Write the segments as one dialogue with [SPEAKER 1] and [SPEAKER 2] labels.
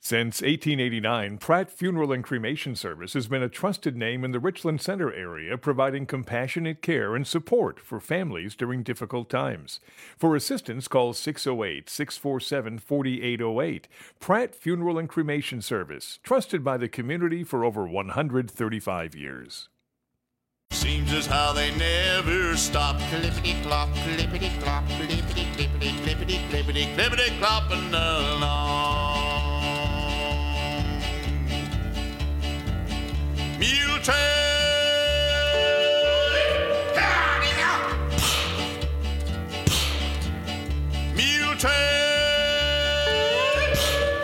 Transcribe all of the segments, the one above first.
[SPEAKER 1] Since 1889, Pratt Funeral and Cremation Service has been a trusted name in the Richland Center area, providing compassionate care and support for families during difficult times. For assistance, call 608-647-4808. Pratt Funeral and Cremation Service, trusted by the community for over 135 years.
[SPEAKER 2] Seems as how they never stop. Clippity-clop, clippity-clop, clippity-clippity, clippity-clippity, clippity-clopping along. Mule train, mule train,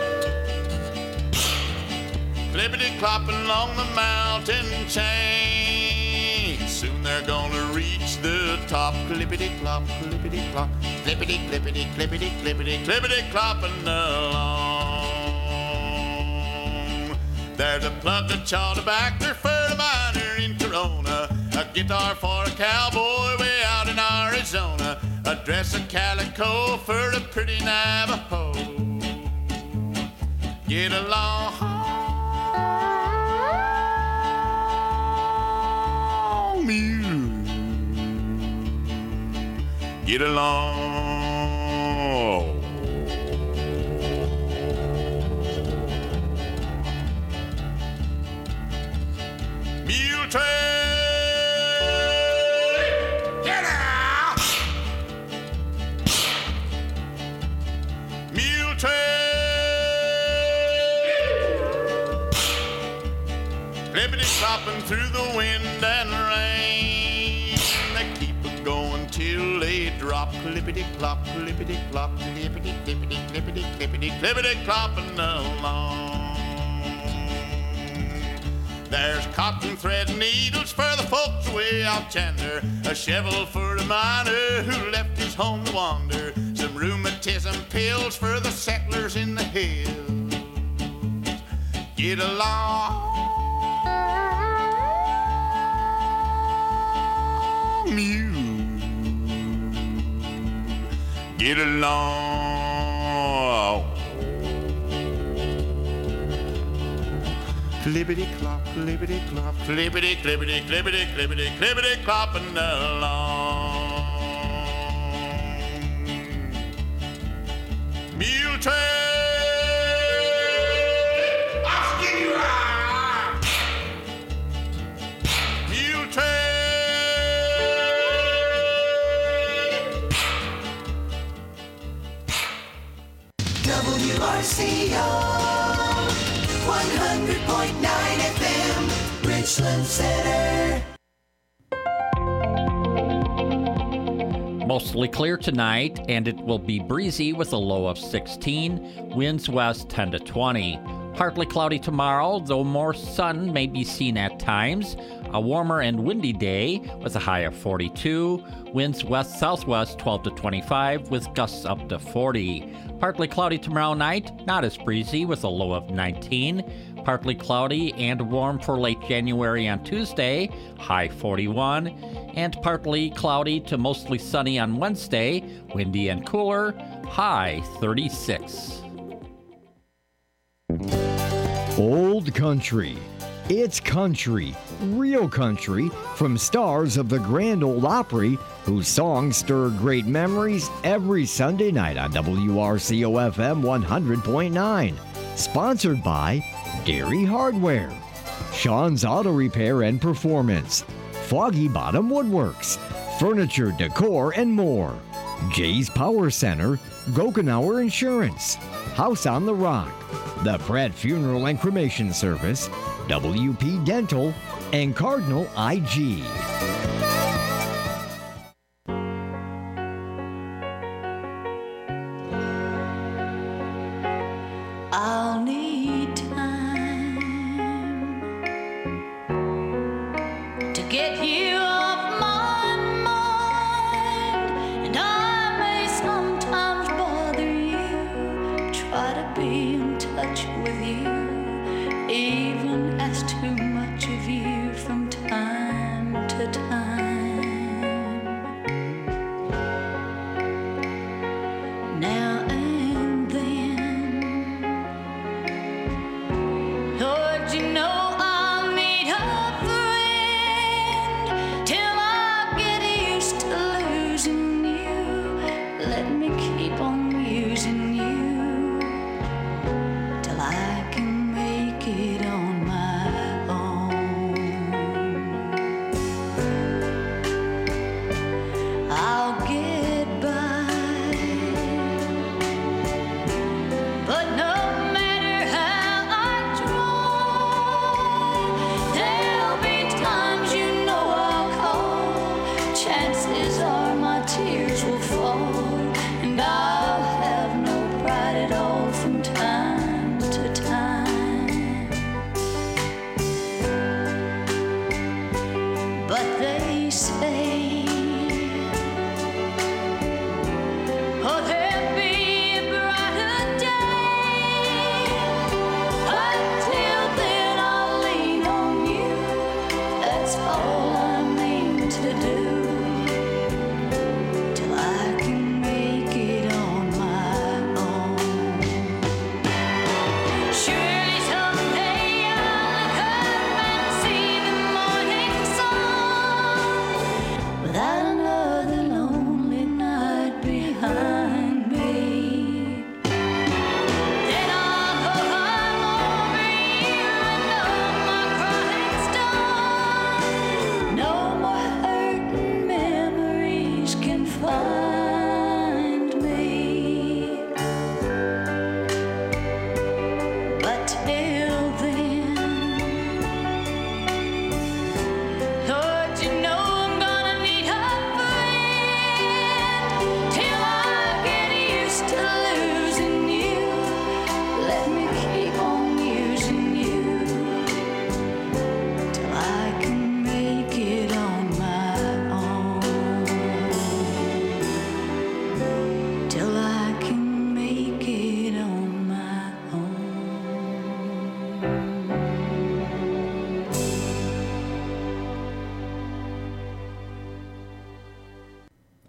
[SPEAKER 2] clippity-clopping along the mountain chain. Soon they're gonna reach the top. Clippity-clop, clippity-clop, clippity-clippity, clippity-clippity, clippity-clopping along. There's a plug and chawder back there for the miner in Corona, a guitar for a cowboy way out in Arizona, a dress of calico for a pretty Navajo. Get along, mule. Get along. Mule train, get out. Mule train, clippity-clopping through the wind and rain. They keep it going till they drop. Clippity-clop, clippity-clop, clippity-clippity, clippity-clippity, clippity-clopping along. There's cotton thread needles for the folks way out yonder, a shovel for the miner who left his home to wander, some rheumatism pills for the settlers in the hills. Get along, mule. Get along. Clippity-clop, clippity-clop, clippity-clippity, clippity-clippity, clippity-clopping along. Mule train, I'll skin you out. Mule train.
[SPEAKER 3] WRCO 100.9 FM, Richland Center.
[SPEAKER 4] Mostly clear tonight, and it will be breezy with a low of 16, winds west 10 to 20. Partly cloudy tomorrow, though more sun may be seen at times. A warmer and windy day with a high of 42, winds west-southwest 12 to 25 with gusts up to 40. Partly cloudy tomorrow night, not as breezy with a low of 19. Partly cloudy and warm for late January on Tuesday, high 41. And partly cloudy to mostly sunny on Wednesday, windy and cooler, high 36.
[SPEAKER 5] Old Country. It's country, real country, from stars of the Grand Ole Opry, whose songs stir great memories every Sunday night on WRCO-FM 100.9. Sponsored by Dairy Hardware, Sean's Auto Repair and Performance, Foggy Bottom Woodworks, Furniture, Decor, and more. Jay's Power Center, Gokenauer Insurance, House on the Rock, the Pratt Funeral and Cremation Service, WP Dental, and Cardinal IG.
[SPEAKER 3] I'll need time to get you off my mind, and I may sometimes bother you, try to be in touch with you, even ask too much of you from time to time. Now and then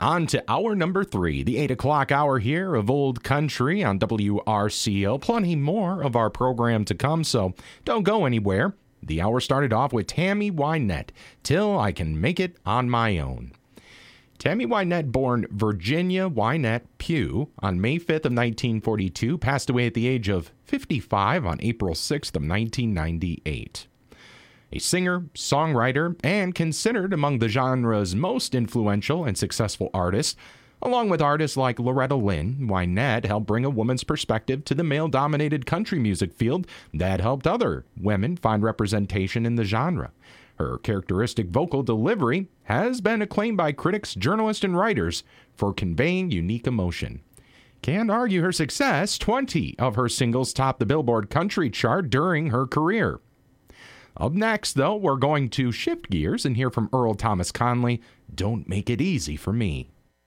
[SPEAKER 6] On to hour number 3, the 8 o'clock hour here of Old Country on WRCO. Plenty more of our program to come, so don't go anywhere. The hour started off with Tammy Wynette, Till I Can Make It on My Own. Tammy Wynette, born Virginia Wynette Pugh on May 5th of 1942, passed away at the age of 55 on April 6th of 1998. A singer, songwriter, and considered among the genre's most influential and successful artists, along with artists like Loretta Lynn, Wynette helped bring a woman's perspective to the male-dominated country music field that helped other women find representation in the genre. Her characteristic vocal delivery has been acclaimed by critics, journalists, and writers for conveying unique emotion. Can't argue her success. 20 of her singles topped the Billboard Country chart during her career. Up next, though, we're going to shift gears and hear from Earl Thomas Conley, Don't Make It Easy for Me.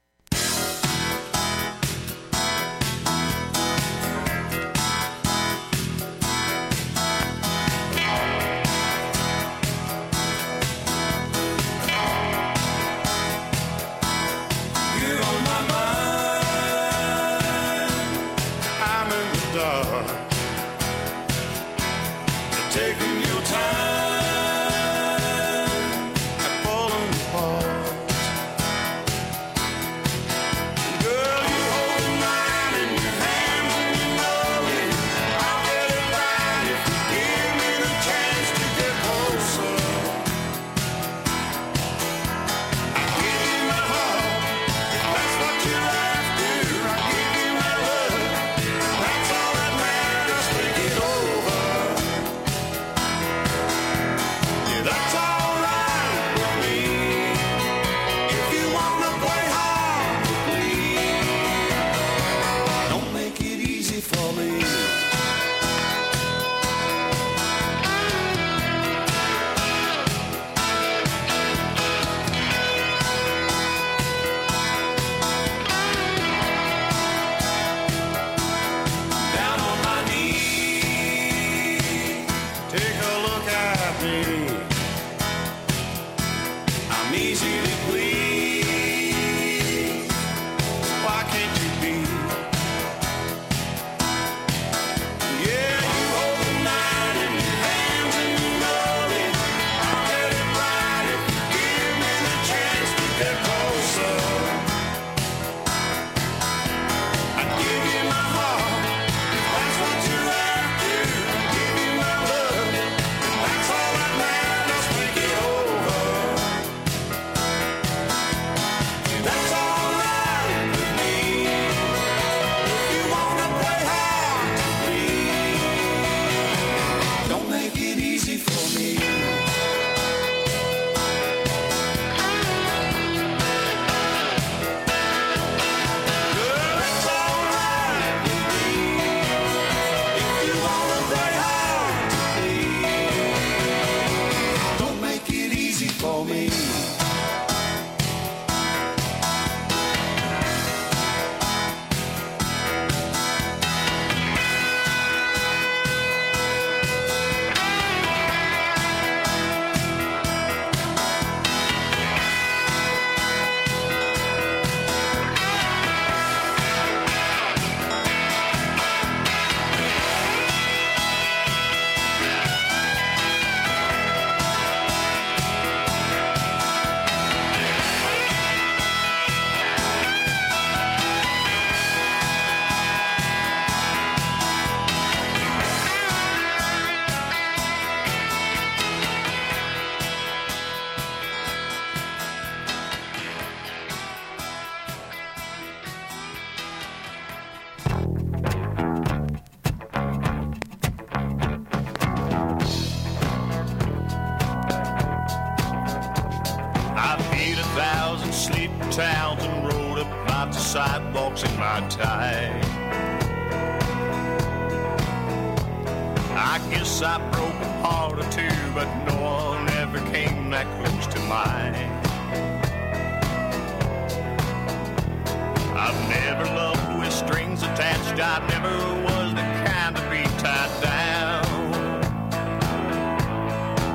[SPEAKER 2] towns and rode up lots of sidewalks in my time. I guess I broke a heart or two, but no one ever came that close to mine. I've never loved with strings attached. I never was the kind to be tied down.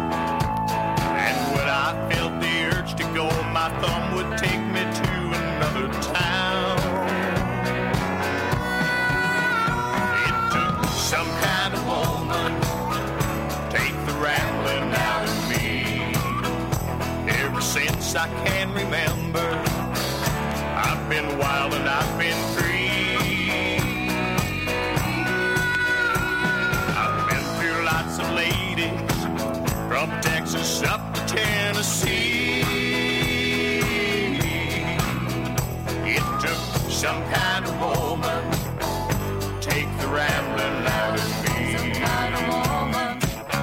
[SPEAKER 2] And when I felt the urge to go, my thumb would take me to another
[SPEAKER 7] I can remember. I've been wild and I've been free. I've been through lots of ladies, from Texas up to Tennessee. It took some kind of woman, take the rambling out of me. Some kind of woman.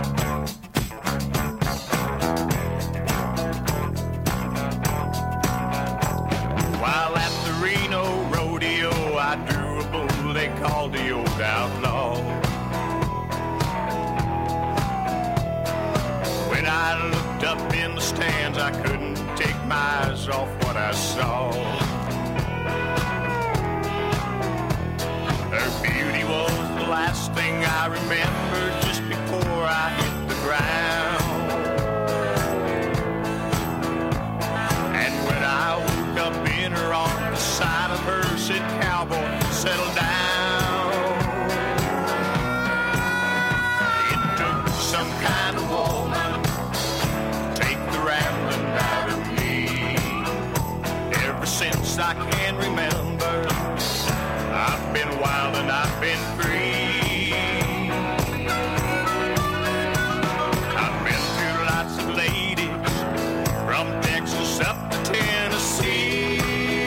[SPEAKER 7] While at the Reno rodeo, I drew a bull they called the old outlaw. When I looked up in the stands, I couldn't take my eyes off what I saw. Her beauty was the last thing I remember just before I hit the ground. And when I woke up in her arms, the sight of her said, "Cowboy, settle down." It took some kind of woman, take the rambling out of me. Ever since I can remember, I've been wild and I've been free. I've been through lots of ladies, from Texas up to Tennessee.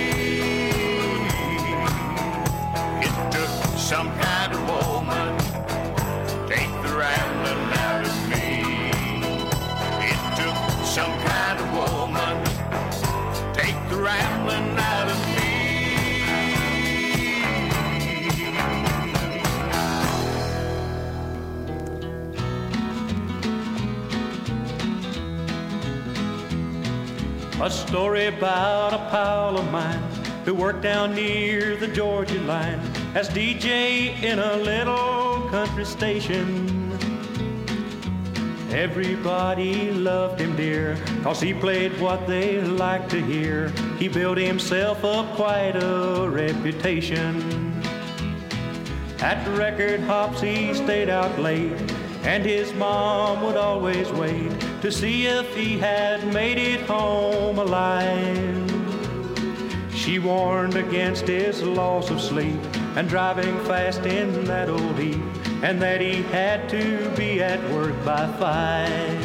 [SPEAKER 7] It took some kind of woman, take the rambling out of me. It took some kind of woman, take the rambling out of me.
[SPEAKER 8] A story about a pal of mine who worked down near the Georgia line as DJ in a little country station. Everybody loved him dear, 'cause he played what they liked to hear. He built himself up quite a reputation. At the record hops he stayed out late, and his mom would always wait to see if he had made it home alive. She warned against his loss of sleep and driving fast in that old heat, and that he had to be at work by 5.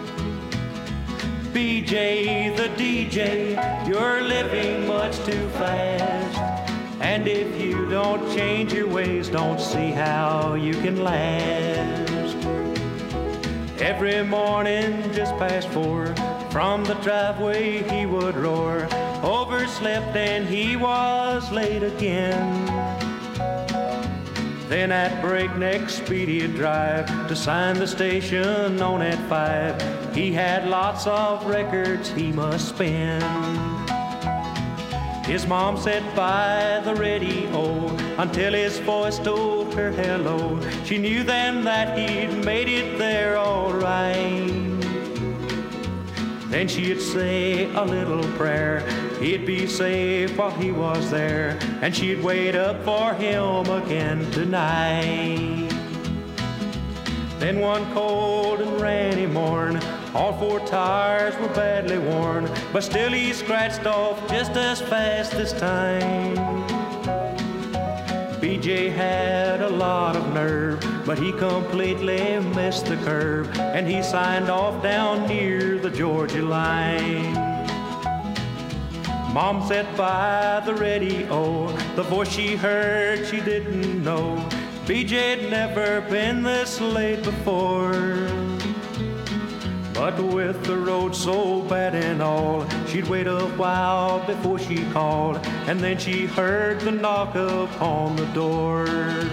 [SPEAKER 8] BJ the DJ, you're living much too fast, and if you don't change your ways, don't see how you can last. Every morning just past 4, from the driveway he would roar, overslept and he was late again. Then at breakneck speed he'd drive to sign the station on at 5. He had lots of records he must spin. His mom sat by the radio until his voice told her hello. She knew then that he'd made it there all right. Then she'd say a little prayer, he'd be safe while he was there, and she'd wait up for him again tonight. Then one cold and rainy morn, all 4 tires were badly worn, but still he scratched off just as fast this time. BJ had a lot of nerve, but he completely missed the curve, and he signed off down near the Georgia line. Mom sat by the radio, the voice she heard she didn't know. BJ'd never been this late before. But with the road so bad and all, she'd wait a while before she called, and then she heard the knock upon the door.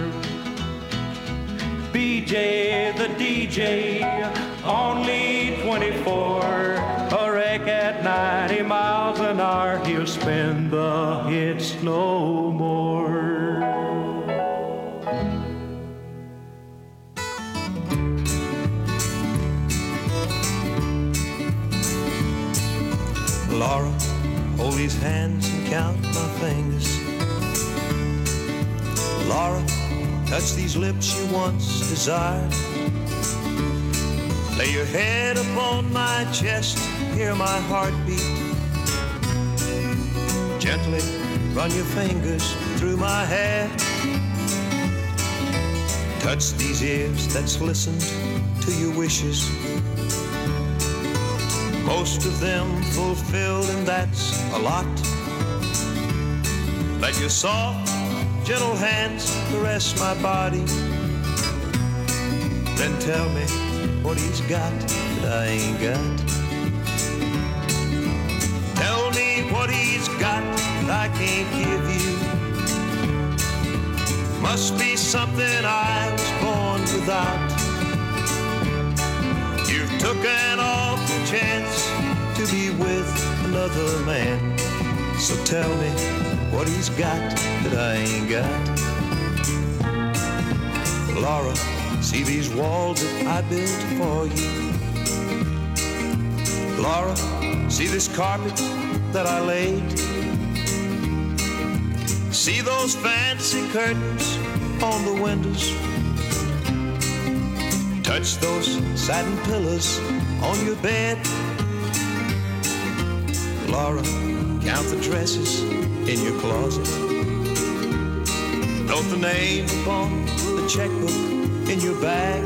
[SPEAKER 8] BJ the DJ, only 24, a wreck at 90 miles an hour, he'll spin the hits no more.
[SPEAKER 9] Laura, hold these hands and count my fingers. Laura, touch these lips you once desired. Lay your head upon my chest, hear my heartbeat Gently run your fingers through my hair. Touch these ears that's listened to your wishes. Most of them fulfilled, and that's a lot. Let your soft, gentle hands caress my body. Then tell me what he's got that I ain't got. Tell me what he's got that I can't give you. Must be something I was born without. You've took an awful chance to be with another man. So tell me what he's got that I ain't got. Laura, see these walls that I built for you. Laura, see this carpet that I laid. See those fancy curtains on the windows. Touch those satin pillows on your bed. Laura, count the dresses in your closet. Note the name upon the checkbook in your bag.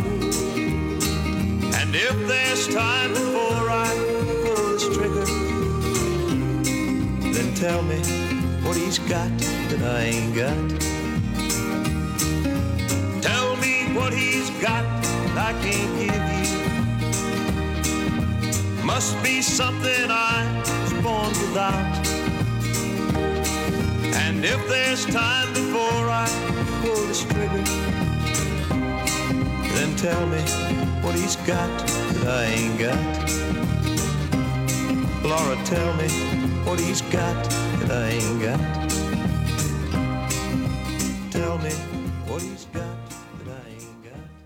[SPEAKER 9] And if there's time before I pull this trigger, then tell me what he's got that I ain't got. Tell me what he's got that I can't give you. Must be something I was born without. And if there's time before I pull this trigger, then tell me what he's got that I ain't got. Laura, tell me what he's got that I ain't got. Tell me what he's got that I ain't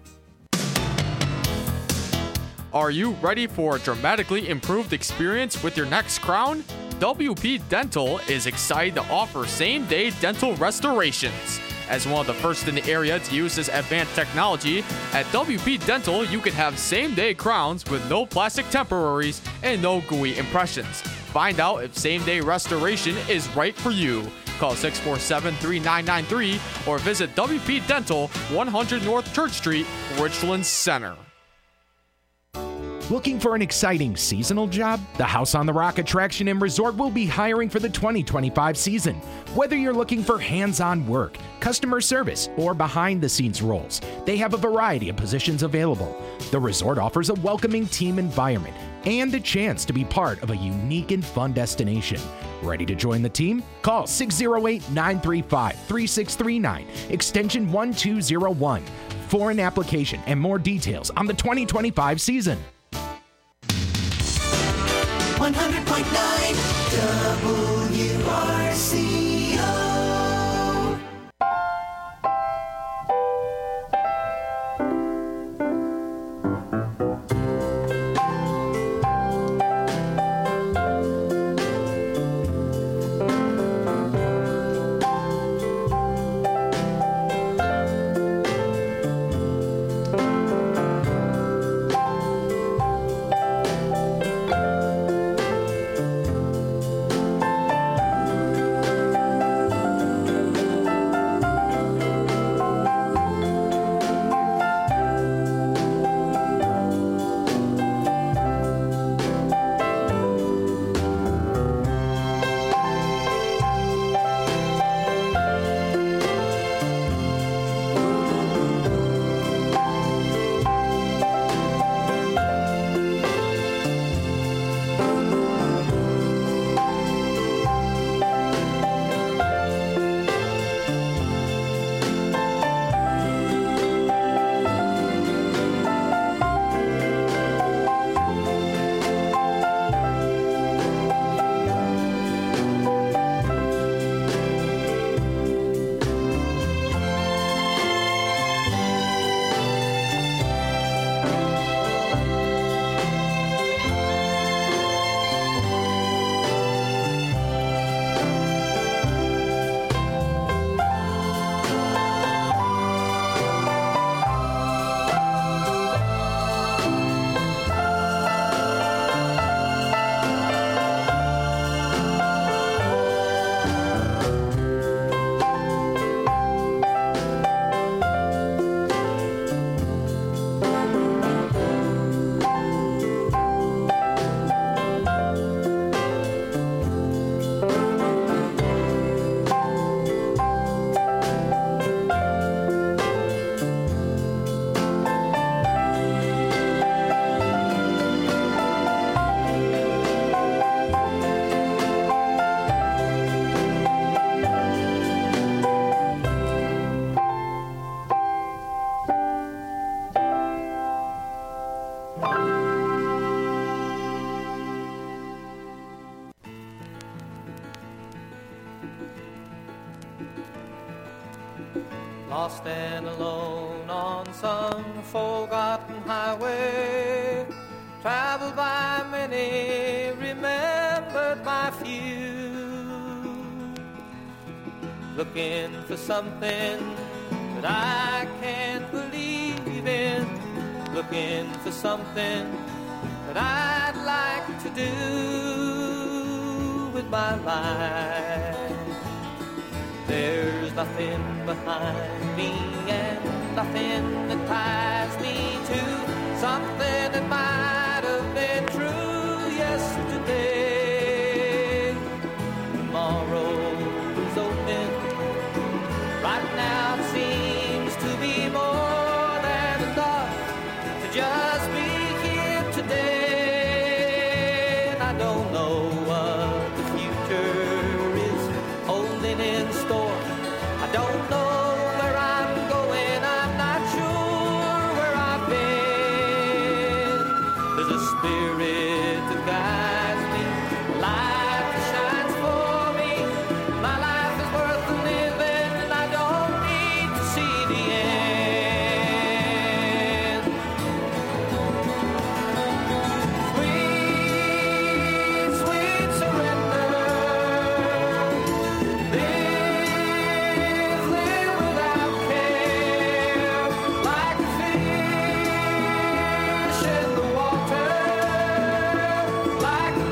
[SPEAKER 9] got.
[SPEAKER 10] Are you ready for a dramatically improved experience with your next crown? WP Dental is excited to offer same-day dental restorations. As one of the first in the area to use this advanced technology, at WP Dental you can have same-day crowns with no plastic temporaries and no gooey impressions. Find out if same-day restoration is right for you. Call 647-3993 or visit WP Dental, 100 North Church Street, Richland Center.
[SPEAKER 6] Looking for an exciting seasonal job? The House on the Rock Attraction and Resort will be hiring for the 2025 season. Whether you're looking for hands-on work, customer service, or behind-the-scenes roles, they have a variety of positions available. The resort offers a welcoming team environment and a chance to be part of a unique and fun destination. Ready to join the team? Call 608-935-3639, extension 1201, for an application and more details on the 2025 season.
[SPEAKER 11] 100.9 WRCO.
[SPEAKER 12] lost and alone on some forgotten highway, traveled by many, remembered by few, looking for something that I can't believe in, looking for something that I'd like to do with my life. There's nothing behind me and nothing that ties me to something that might have been true yesterday. Tomorrow is open. Right now it seems to be more than enough to just be here today. And I don't know what the future is holding in store. I don't know where I'm going, I'm not sure where I've been. There's a spirit that guides me, a light that shines for me. My life is worth living and I don't need to see the end. Sweet, sweet surrender. Live without care, like a fish in the water, like a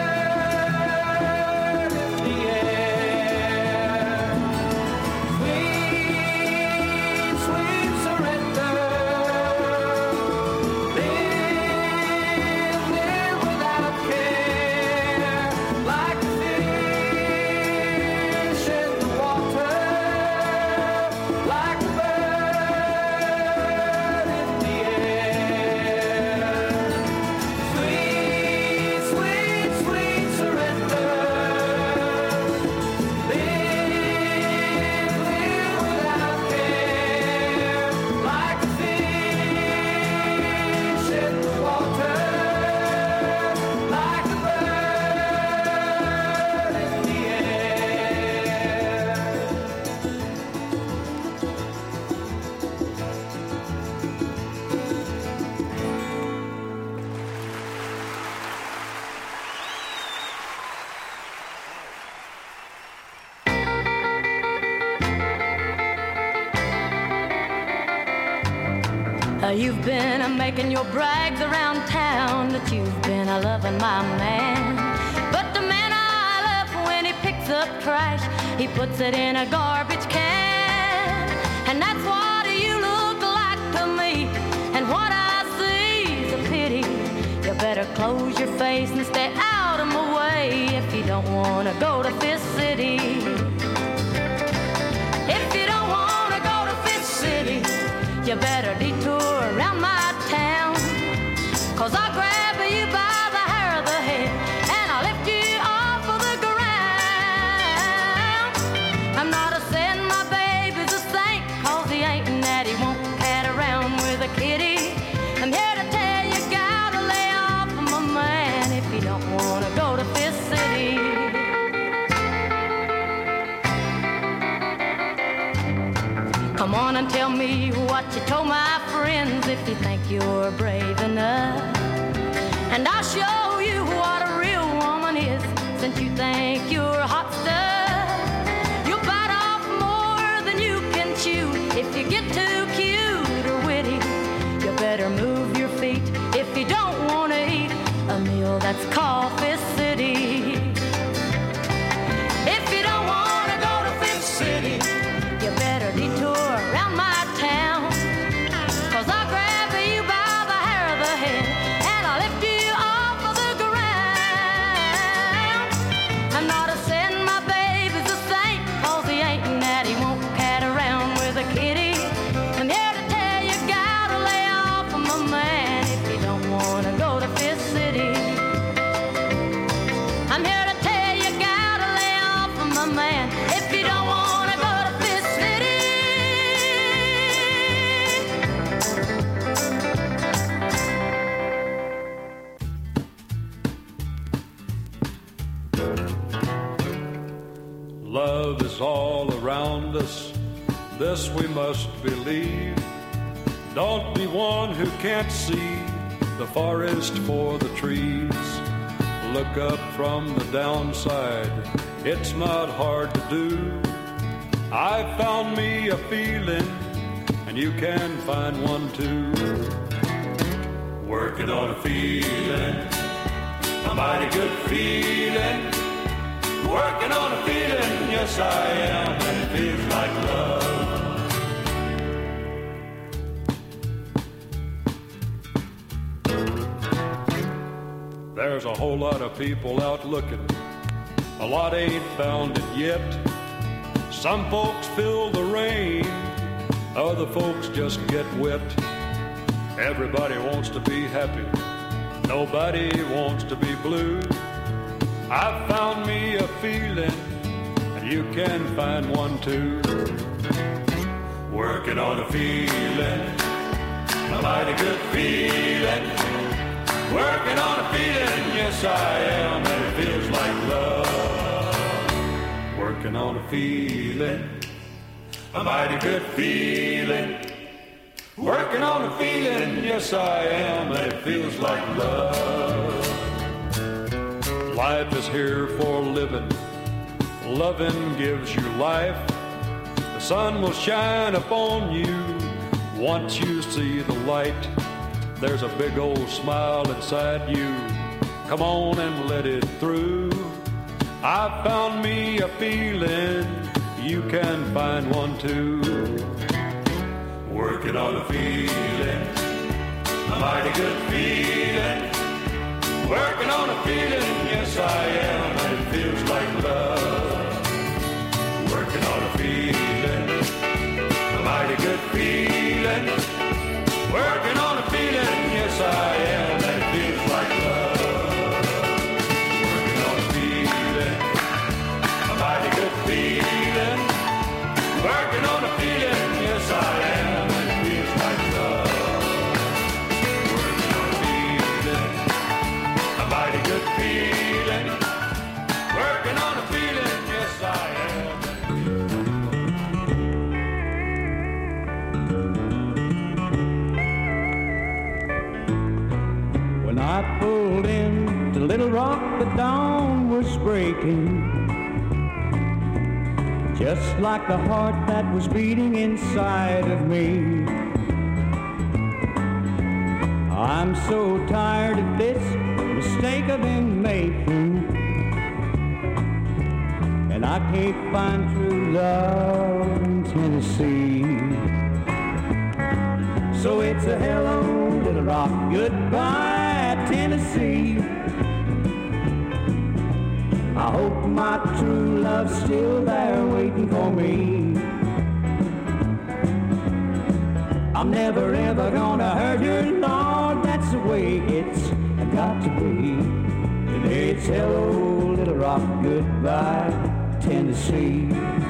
[SPEAKER 12] bird in the air. Sweet, sweet surrender. Live without care, like a fish in the water, like a bird in the air. Sweet, sweet, sweet surrender. Live without care, like a fish in the water, like a bird in the air.
[SPEAKER 3] You've been making your brags around town that you've been loving my man. But the man I love, when he picks up trash, he puts it in a garbage can. And that's what you look like to me. And what I see is a pity. You better close your face and stay out of my way if you don't want to go to Fifth City. If you don't want to go to Fifth City, you better detour around my town. 'Cause I'll grab you by the hair of the head and I'll lift you off of the ground. I'm not a saying my baby's a saint, 'cause he ain't and that he won't cat around with a kitty. I'm here to tell you, gotta lay off of my man if you don't want to go to Fifth City. Come on and tell me what you told my friends if you think you're brave enough. And I'll show you what a real woman is, since you think you're hot stuff. You'll bite off more than you can chew if you get too cute or witty. You better move your feet if you don't want to eat a meal that's called Fifth City. If you don't want to go to Fifth City, you better detour around my town. 'Cause I'll grab you by the hair of the head and I'll lift you off of the ground. I'm not a saying my baby's a saint, 'cause he ain't and that he won't cat around with a kitty. I'm here to tell you, gotta lay off of my man if you don't want to go to Fifth City. I'm here to tell you, gotta lay off of my man if you don't want to go to Fifth City.
[SPEAKER 13] Love is all around us, this we must believe. Don't be one who can't see the forest for the trees. Look up from the downside, it's not hard to do. I found me a feeling, and you can find one too. Working on a feeling, a mighty good feeling. Working on a feeling, yes I am, and it feels like love. There's a whole lot of people out looking, a lot ain't found it yet. Some folks feel the rain, other folks just get wet. Everybody wants to be happy, nobody wants to be blue. I found me a feeling, and you can find one too. Working on a feeling, a mighty good feeling. Working on a feeling, yes I am, and it feels like love. Working on a feeling, a mighty good feeling. Working on a feeling, yes I am, and it feels like love. Life is here for living, loving gives you life. The sun will shine upon you once you see the light. There's a big old smile inside you, come on and let it through. I found me a feeling, you can find one too. Working on a feeling, a mighty good feeling. Working on a feeling, yes I am, and it feels like love. Working on a feeling, a mighty good feeling. Working on a feeling, yes I am, and it feels like love. Working on a feeling, a mighty good feeling. Working on a feeling, yes I am, and it feels like love. Working on a feeling, a mighty good feeling. Working on a feeling, yes I am.
[SPEAKER 8] When I pulled into Little Rock, the dawn was breaking, just like the heart that was beating inside of me. I'm so tired of this mistake I've been making, and I can't find true love in Tennessee. So it's a hello, Little Rock, goodbye, Tennessee. I hope my true love's still there waiting for me. I'm never ever gonna hurt her, Lord, that's the way it's got to be. Today it's hello, Little Rock, goodbye, Tennessee.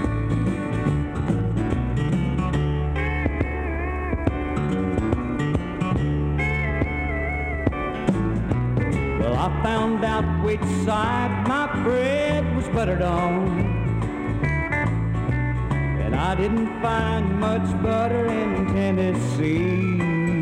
[SPEAKER 8] Well, I found out which side my bread was buttered on, and I didn't find much butter in Tennessee.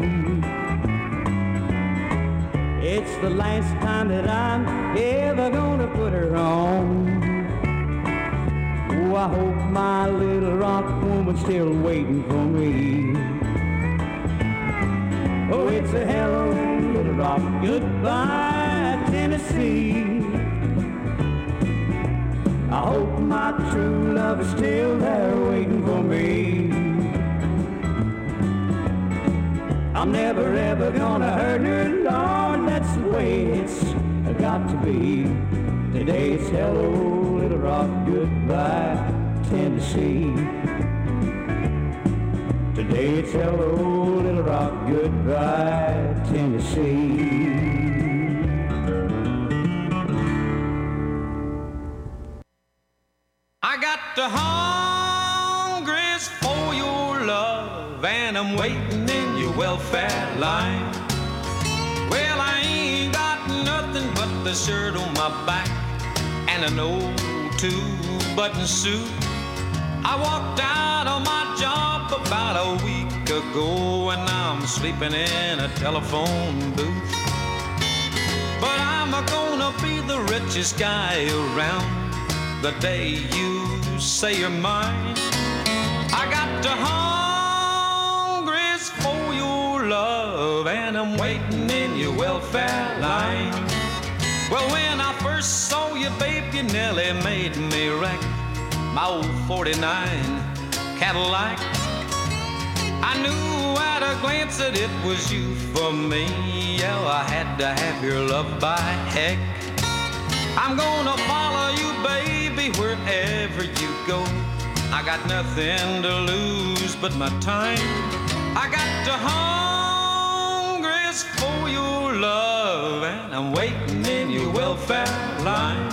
[SPEAKER 8] It's the last time that I'm ever gonna put her on. Oh, I hope my Little Rock woman's still waiting for me. Oh, it's a hello, Little Rock, goodbye, Tennessee. I hope my true love is still there waiting for me. I'm never ever gonna hurt her, Lord, that's the way it's got to be. Today it's hello, Little Rock, goodbye, Tennessee. Today it's hello, Little Rock, goodbye, Tennessee.
[SPEAKER 12] I got the hungers for your love, and I'm waiting in your welfare line. Well, I ain't got nothing but the shirt on my back and an old two-button suit. I walked out on my job
[SPEAKER 14] ago, and now I'm sleeping in a telephone booth. But I'm gonna be the richest guy around the day you say you're mine. I got the hungries for your love, and I'm waiting in your welfare line. Well, when I first saw you, babe, you nearly made me wreck my old 49 Cadillac. I knew at a glance that it was you for me. Yeah, I had to have your love by heck. I'm gonna follow you, baby, wherever you go. I got nothing to lose but my time. I got the hungries for your love, and I'm waiting in your welfare line.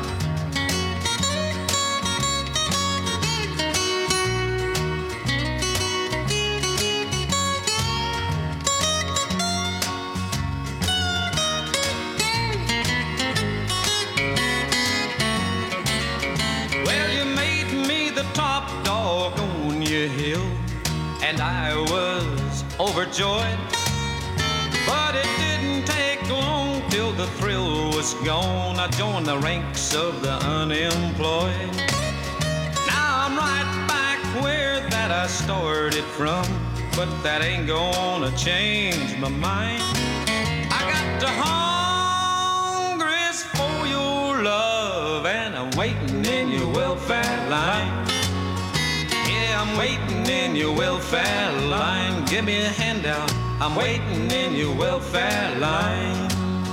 [SPEAKER 14] Hill, and I was overjoyed, but it didn't take long till the thrill was gone. I joined the ranks of the unemployed. Now I'm right back where that I started from, but that ain't gonna change my mind. I got the hungries for your love, and I'm waiting in your welfare line. I'm waiting in your welfare line. Give me a handout. I'm waiting in your welfare line.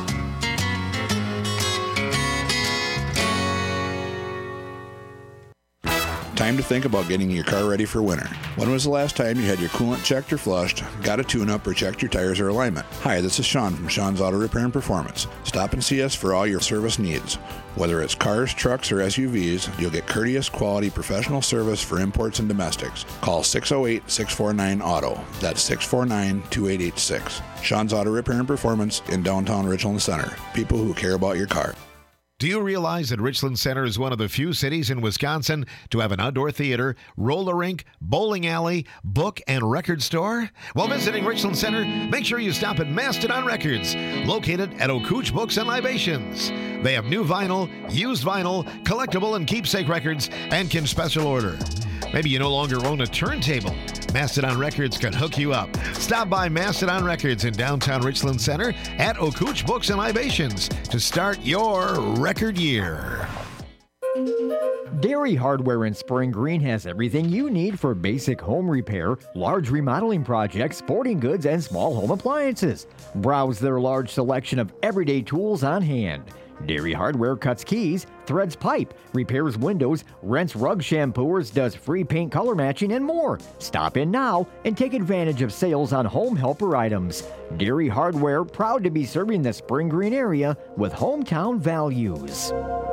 [SPEAKER 15] Time to think about getting your car ready for winter. When was the last time you had your coolant checked or flushed, got a tune-up, or checked your tires or alignment? Hi, this is Sean from Sean's Auto Repair and Performance. Stop and see us for all your service needs. Whether it's cars, trucks, or SUVs, you'll get courteous, quality, professional service for imports and domestics. Call 608-649-AUTO. That's 649-2886. Sean's Auto Repair and Performance in downtown Richland Center. People who care about your car.
[SPEAKER 16] Do you realize that Richland Center is one of the few cities in Wisconsin to have an outdoor theater, roller rink, bowling alley, book, and record store? While visiting Richland Center, make sure you stop at Mastodon Records, located at O'Cooch Books and Libations. They have new vinyl, used vinyl, collectible and keepsake records, and can special order. Maybe you no longer own a turntable. Mastodon Records can hook you up. Stop by Mastodon Records in downtown Richland Center at O'Cooch Books and Libations to start your record year.
[SPEAKER 5] Dairy Hardware in Spring Green has everything you need for basic home repair, large remodeling projects, sporting goods, and small home appliances. Browse their large selection of everyday tools on hand. Dairy Hardware cuts keys, threads pipe, repairs windows, rents rug shampooers, does free paint color matching, and more. Stop in now and take advantage of sales on home helper items. Dairy Hardware, proud to be serving the Spring Green area with hometown values.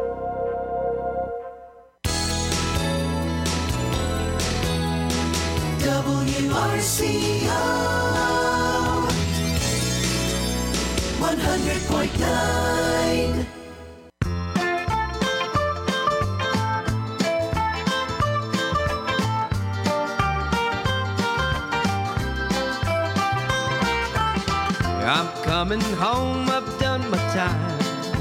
[SPEAKER 11] WRCO 100.9.
[SPEAKER 12] I'm coming home, I've done my time.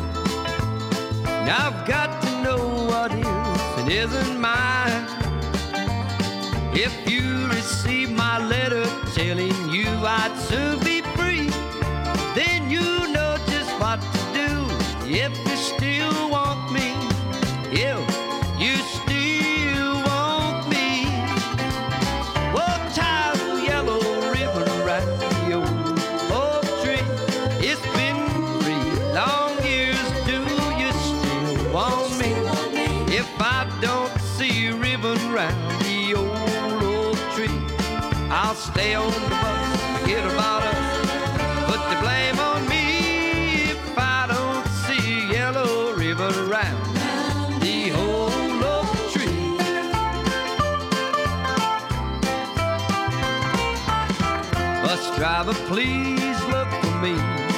[SPEAKER 12] Now I've got to know what is and isn't mine. If you receive my letter telling you I'd soon be free, then you know just what to do. If you still want me, if you still want me, well, tie a yellow ribbon right to your oak tree. It's been 3 long years, do you still want me? If I don't see a ribbon round the old oak tree, I'll stay on the bus, forget about us, put the blame on me if I don't see a yellow ribbon around the old oak tree. Bus driver, please look for me,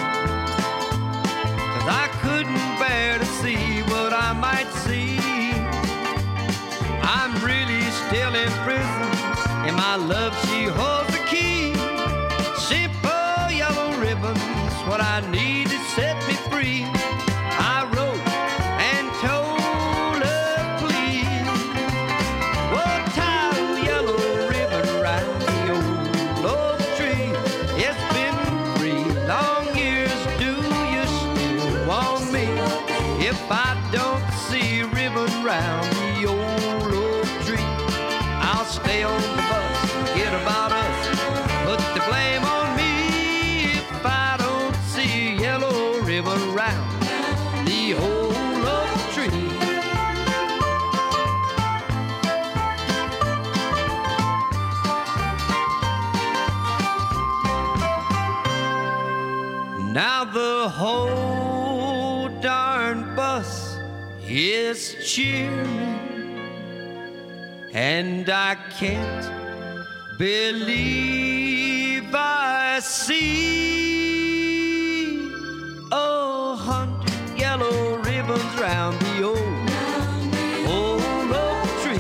[SPEAKER 12] 'cause I couldn't bear to see what I might see. I'm really still in prison, and my love, she holds the key. ribbons, what I need to set me free. I wrote and told her, please, well, tie a yellow ribbon round the old oak tree. It's been 3 long years, do you still want me? If I don't see a ribbon round the old oak tree, I'll stay on the bus, forget about us, put the blame on me. If I don't see a yellow ribbon round the old oak tree. Now the whole darn bus is cheering, and I can't believe I see 100 yellow ribbons round the old oak tree.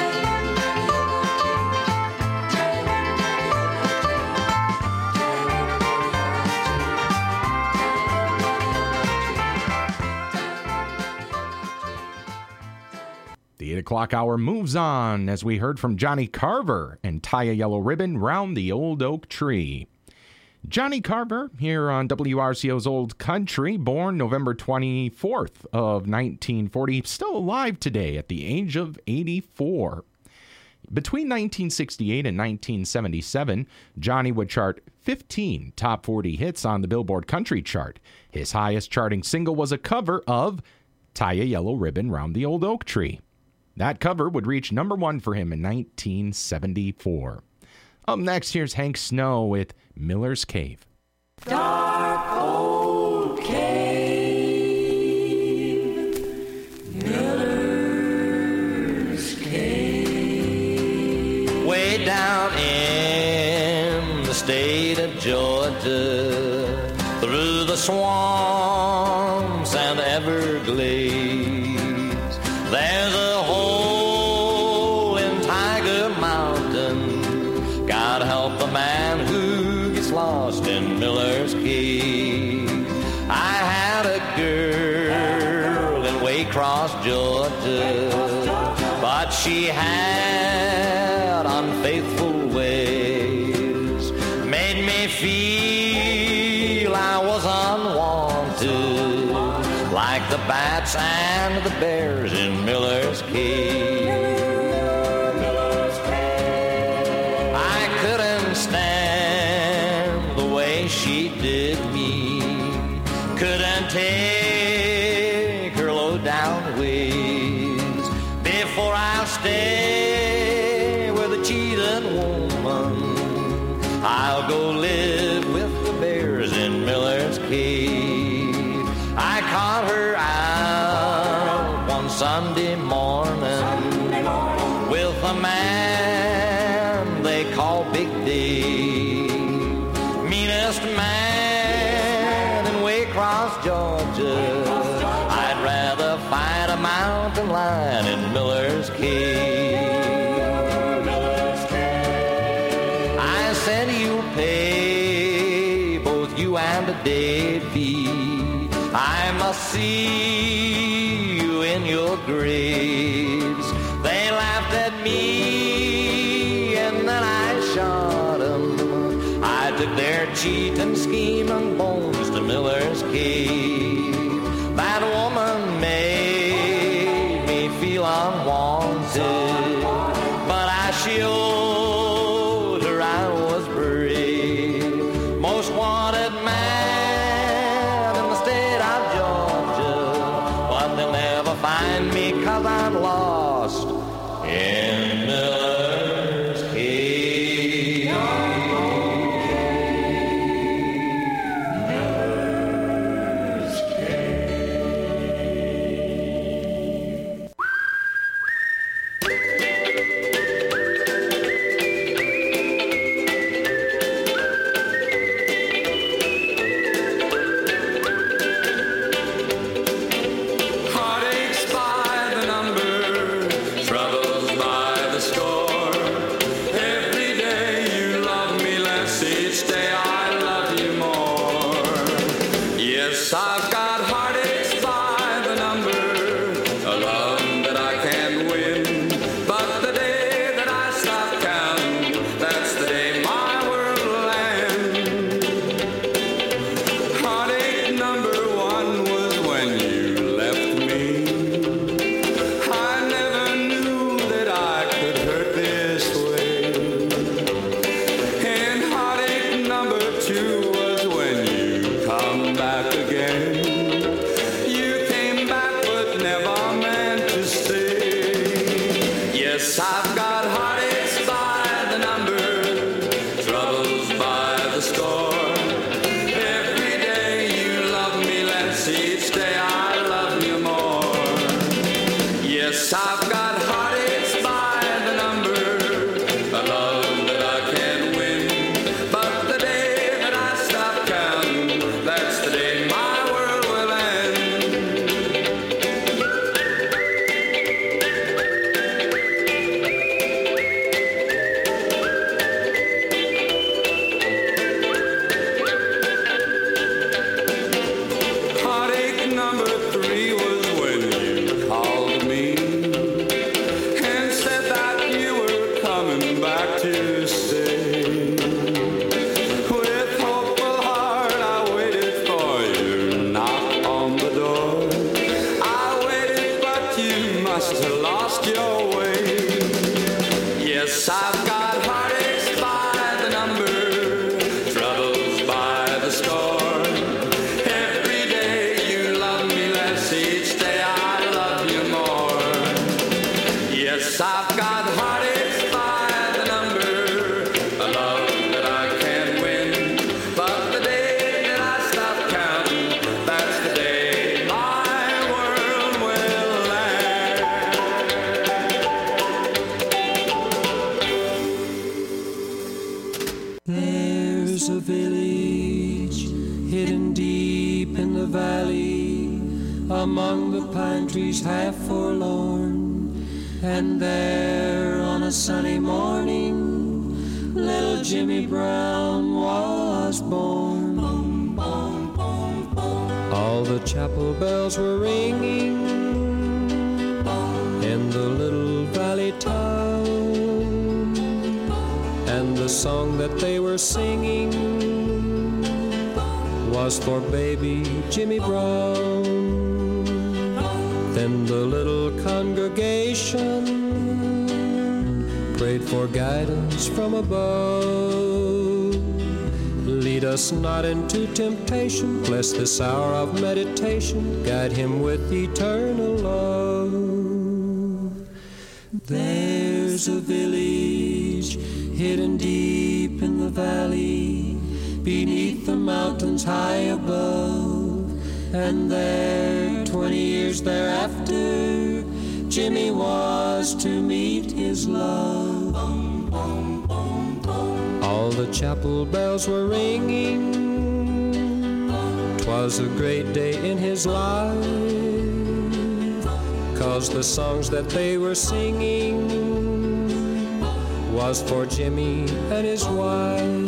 [SPEAKER 6] The 8 o'clock hour moves on as we heard from Johnny Carver and Tie a Yellow Ribbon Round the Old Oak Tree. Johnny Carver here on WRCO's Old Country, born November 24th of 1940, still alive today at the age of 84. Between 1968 and 1977, Johnny would chart 15 top 40 hits on the Billboard Country chart. His highest charting single was a cover of Tie a Yellow Ribbon Round the Old Oak Tree. That cover would reach number 1 for him in 1974. Up next, here's Hank Snow with Miller's Cave.
[SPEAKER 11] Dark old cave, Miller's Cave.
[SPEAKER 12] Way down in the state of Georgia, through the swamps and Everglades, there's a hole in Tiger Mountain. God help the man who gets lost in Miller's Cave. I had a girl in Waycross, Georgia, but she had unfaithful ways, made me feel I was unwanted, like the bats and the bears in Miller's Cave. I couldn't stand the way she did me, couldn't take her low down ways. Before I stay with a cheating woman, I'll go live with the bears in Miller's Cave. I caught her out one Sunday morning with a man they call Big Dave, meanest man in Waycross, Georgia. I'd rather fight a mountain lion in Miller's Cave. I said you'll pay, both you and a deadbeat. I must see you in your graves. They laughed at me and then I shot 'em. I took their cheating, scheming bones to Miller's Cave. That woman made me feel unwanted, but I showed her I was brave. Most wanted man in the state of Georgia, but they'll never find me 'cause I'm lost in Miller's Cave. Miller's
[SPEAKER 14] come back again. You came back but never meant to stay. Yes, I've got heartaches by the number, troubles by the score. Every day you love me less, each day I love you more. Yes, I've got heartaches by the number, a love that I can't win. But the day that I stop counting, that's the day my world will end. Heartache number 3 was when you called me and said that you were coming back to stay. With hopeful heart I waited for you, knock on the door. I waited but you must have lost your way. Yes, I've got heartaches by the number, troubles by the score. Every day you love me less, each day I love you more. Yes, I've got heartaches by the number, a love that I can't win. But the day that I stop counting, that's the day my world will end.
[SPEAKER 11] There's a village hidden deep in the valley, among the pine trees half forlorn. And there on a sunny morning, little Jimmy Brown was born. All the chapel bells were ringing in the little valley town, and the song that they were singing was for baby Jimmy Brown. Then the little congregation prayed for guidance from above. Lead us not into temptation, bless this hour of meditation, guide him with eternal love. There's a village hidden deep in the valley, beneath the mountains high above. And there, 20 years thereafter, Jimmy was to meet his love. All the chapel bells were ringing, 'twas a great day in his life, 'cause the songs that they were singing was for Jimmy and his wife.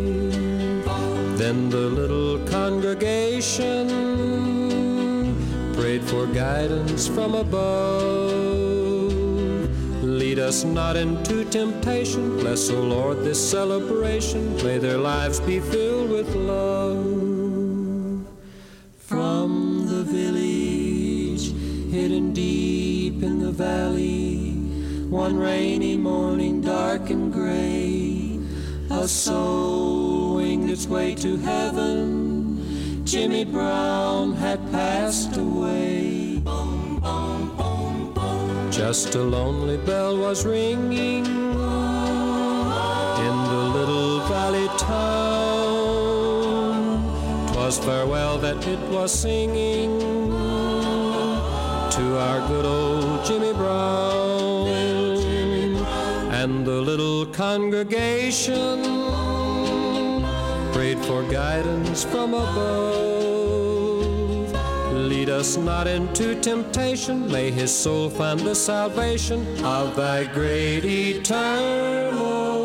[SPEAKER 11] Then the little congregation prayed for guidance from above. Lead us not into temptation, bless, O Lord, this celebration. May their lives be filled with love. From the village hidden deep in the valley, one rainy morning dark and gray, a soul winged its way to heaven. Jimmy Brown had passed away. Just a lonely bell was ringing in the little valley town. 'Twas farewell that it was singing to our good old Jimmy Brown. And the little congregation prayed for guidance from above. Lead us not into temptation, may his soul find the salvation of thy great eternal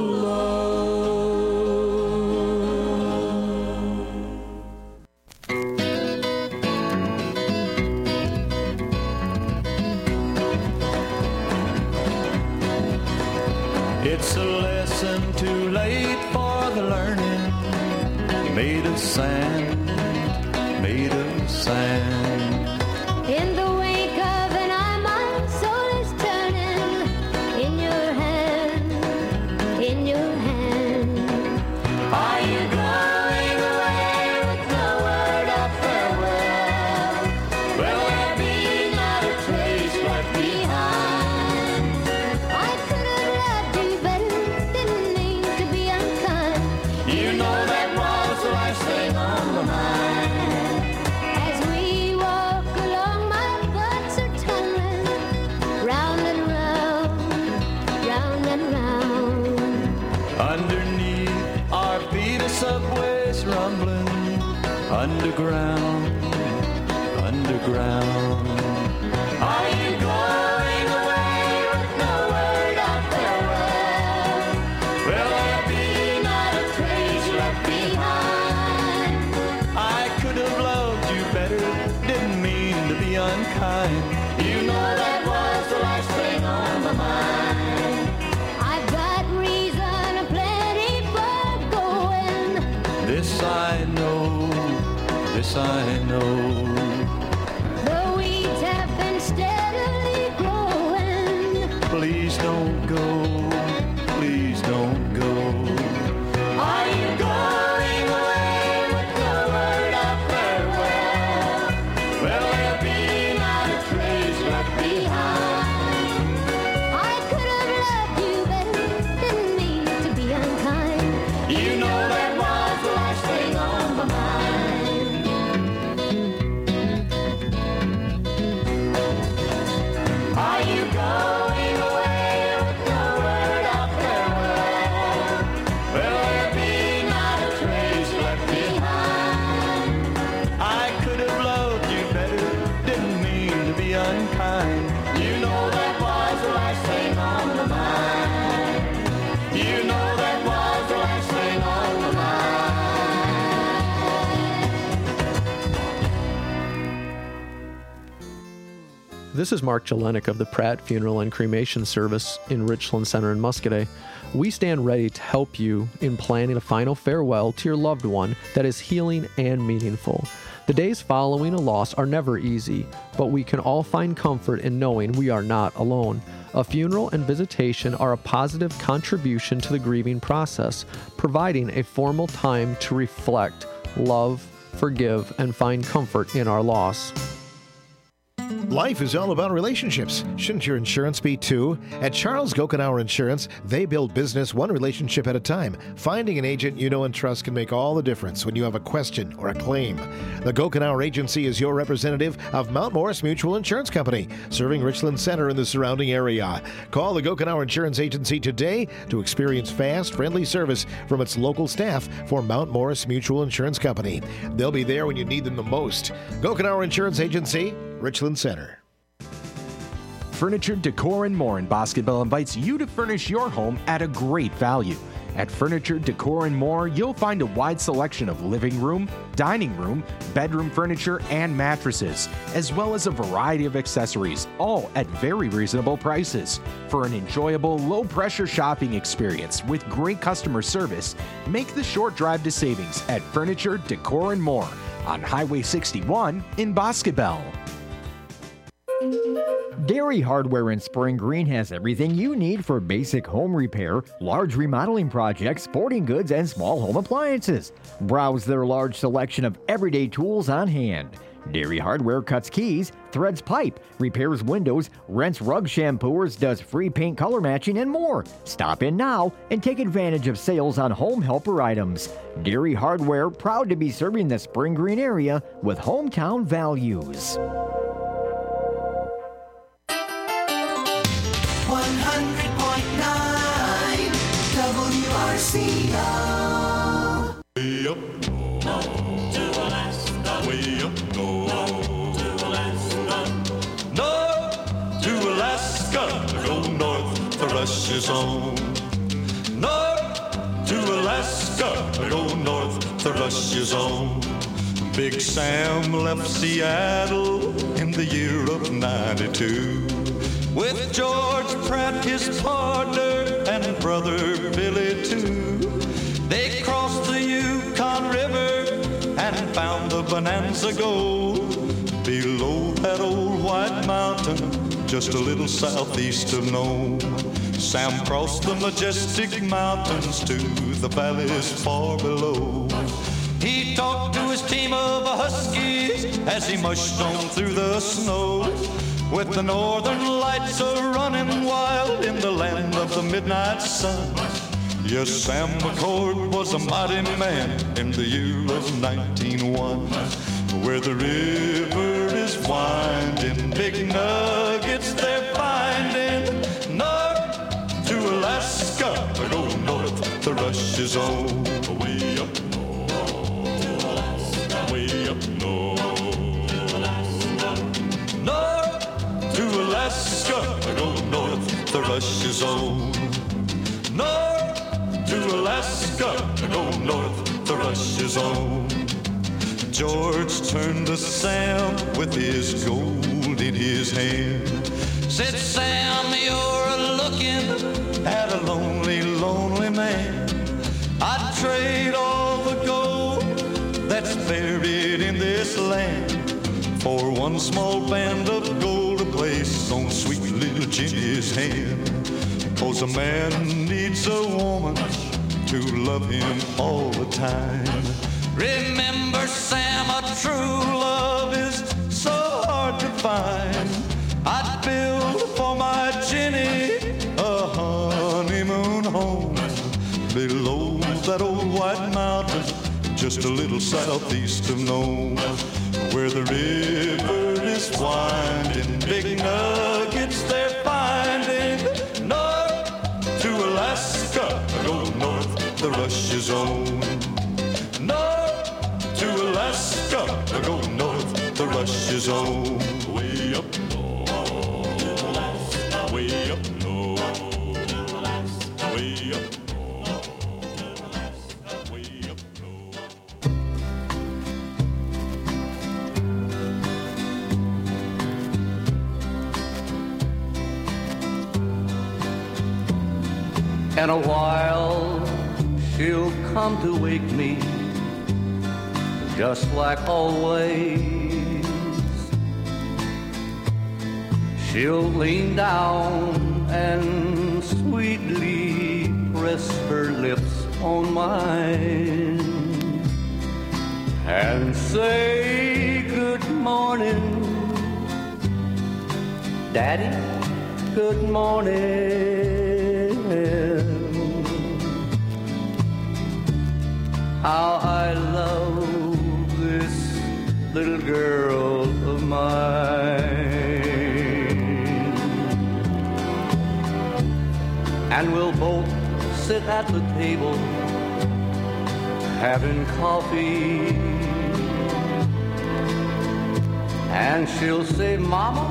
[SPEAKER 13] It's a lesson too late for the learning, made of sand, made of sand.
[SPEAKER 3] In the wake of an eye, my soul is turning. In your hand, in your hand. Are you going away with no word?
[SPEAKER 11] rumbling underground, underground.
[SPEAKER 3] Are you going away with no word of farewell? Will there be not a trace left behind?
[SPEAKER 11] I could have loved you better, didn't mean to be unkind.
[SPEAKER 3] You know that was the last thing on my mind. I've got reason aplenty for going.
[SPEAKER 11] This I know, this I know.
[SPEAKER 3] The weeds have been steadily growing.
[SPEAKER 11] Please don't go, please don't go.
[SPEAKER 3] Are you going away with no word of farewell? Will there be not a trace left behind? I could have loved you better, didn't mean to be unkind. You know that was the last thing on my mind. Are you going away with no word of farewell? Will there be not a trace left behind?
[SPEAKER 11] I could have loved you better, didn't mean to be unkind.
[SPEAKER 3] You know that was the last thing on my mind. You know that was the last thing on my mind.
[SPEAKER 17] This is Mark Jelenik of the Pratt Funeral and Cremation Service in Richland Center in Muscadet. We stand ready to help you in planning a final farewell to your loved one that is healing and meaningful. The days following a loss are never easy, but we can all find comfort in knowing we are not alone. A funeral and visitation are a positive contribution to the grieving process, providing a formal time to reflect, love, forgive, and find comfort in our loss.
[SPEAKER 16] Life is all about relationships. Shouldn't your insurance be too? At Charles Gokenauer Insurance, they build business one relationship at a time. Finding an agent you know and trust can make all the difference when you have a question or a claim. The Gokenauer Agency is your representative of Mount Morris Mutual Insurance Company, serving Richland Center and the surrounding area. Call the Gokenauer Insurance Agency today to experience fast, friendly service from its local staff for Mount Morris Mutual Insurance Company. They'll be there when you need them the most. Gokenauer Insurance Agency, Richland Center.
[SPEAKER 6] Furniture, Decor, and More in Basketball invites you to furnish your home at a great value. At Furniture, Decor, and More, you'll find a wide selection of living room, dining room, bedroom furniture, and mattresses, as well as a variety of accessories, all at very reasonable prices. For an enjoyable, low-pressure shopping experience with great customer service, make the short drive to savings at Furniture, Decor, and More on Highway 61 in Basketball.
[SPEAKER 5] Dairy Hardware in Spring Green has everything you need for basic home repair, large remodeling projects, sporting goods, and small home appliances. Browse their large selection of everyday tools on hand. Dairy Hardware cuts keys, threads pipe, repairs windows, rents rug shampooers, does free paint color matching, and more. Stop in now and take advantage of sales on home helper items. Dairy Hardware, proud to be serving the Spring Green area with hometown values.
[SPEAKER 3] 100.9 WRCO.
[SPEAKER 13] Way up north to Alaska. Way up north to Alaska. North to Alaska. Go north, the rush is on. North to Alaska. Go north, the rush is on. Big Sam left Seattle in the year of 92. With George Pratt, his partner, and brother Billy too. They crossed the Yukon River and found the Bonanza Gold below that old white mountain, just a little southeast of Nome. Sam crossed the majestic mountains to the valleys far below. He talked to his team of huskies as he mushed on through the snow. With the northern lights a-running wild in the land of the midnight sun. Yes, Sam McCord was a mighty man in the year of 1901. Where the river is winding, big nuggets they're finding. North to Alaska, go north, the rush is on. Way up north. rush is on. North to Alaska, go north, the rush is on. George turned to Sam with his gold in his hand. Said, Sam, you're looking at a lonely, lonely man. I'd trade all the gold that's buried in this land for one small band of gold to place on sweet little Jenny's hand. 'Cause a man needs a woman to love him all the time. Remember, Sam, a true love is so hard to find. I'd build for my Jenny a honeymoon home below that old white mountain, just a little southeast of Nome, where the river is winding, big nuggets they're finding. North to Alaska, go north, the rush is on. North to Alaska, go north, the rush is on. Way up north, Alaska, way up north, Alaska, way up.
[SPEAKER 12] In a while, she'll come to wake me, just like always. She'll lean down and sweetly press her lips on mine and say, good morning, Daddy, good morning. How I love this little girl of mine. And we'll both sit at the table having coffee. And she'll say, Mama,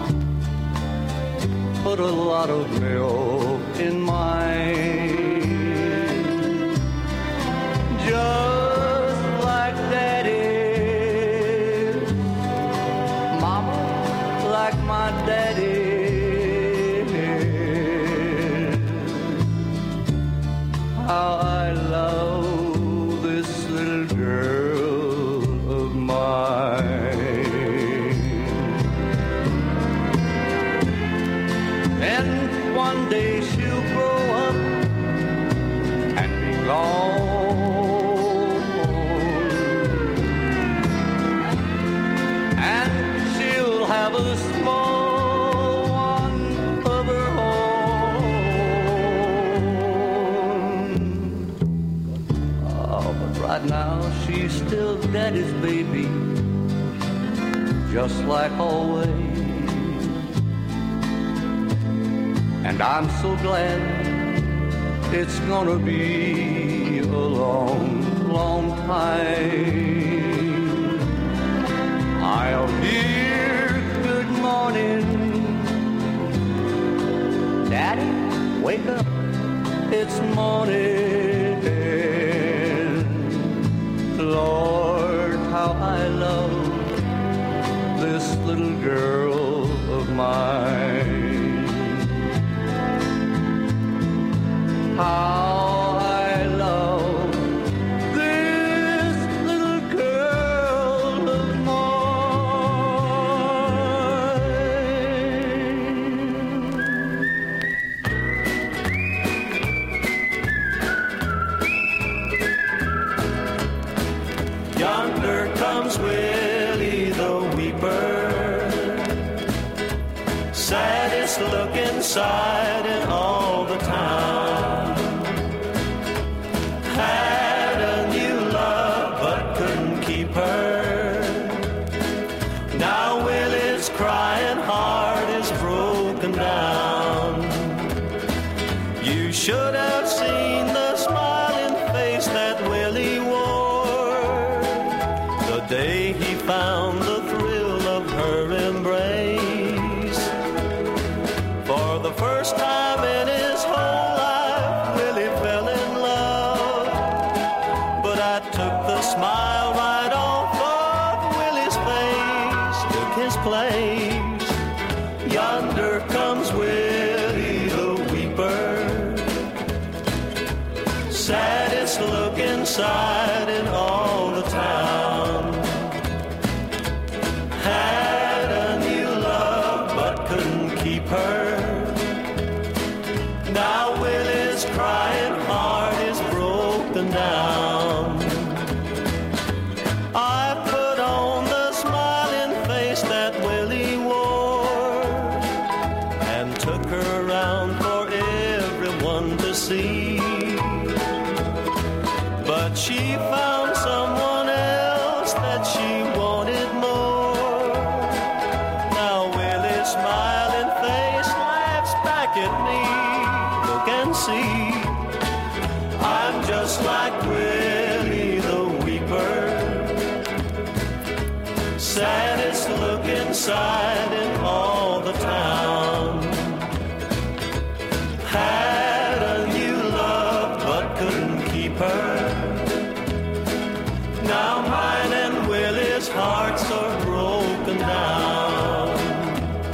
[SPEAKER 12] put a lot of milk in mine. Just like Daddy, Mama, like my daddy. How I love this little girl of mine. And one day she'll grow up and be gone. Have a small one of her own. Oh, but right now she's still Daddy's baby, just like always. And I'm so glad it's gonna be a long, long time. I'll hear good morning, Daddy, wake up, it's morning. Lord, how I love this little girl of mine. How I love this little girl of
[SPEAKER 9] Yonder comes Willie the Weeper, saddest looking sight in all the town. Had a new love but couldn't keep her. Now Willie's crying, heart is broken down. You should have seen the smiling face that Willie wore the day he found the thrill of her embrace. For the first time claims. Yonder comes Willie the Weeper, saddest looking sight in all the town. Had a new love but couldn't keep her. Now Willie's crying heart is broken down. I put on the smiling face that Willie wore and took her around for everyone to see. But she found someone else that she wanted more. Now Willie's smiling face laughs back at me. Look and see, I'm just like Willie the Weeper, saddest looking sight in all the town. Had a new love but couldn't keep her. Now mine and Willie's hearts are broken.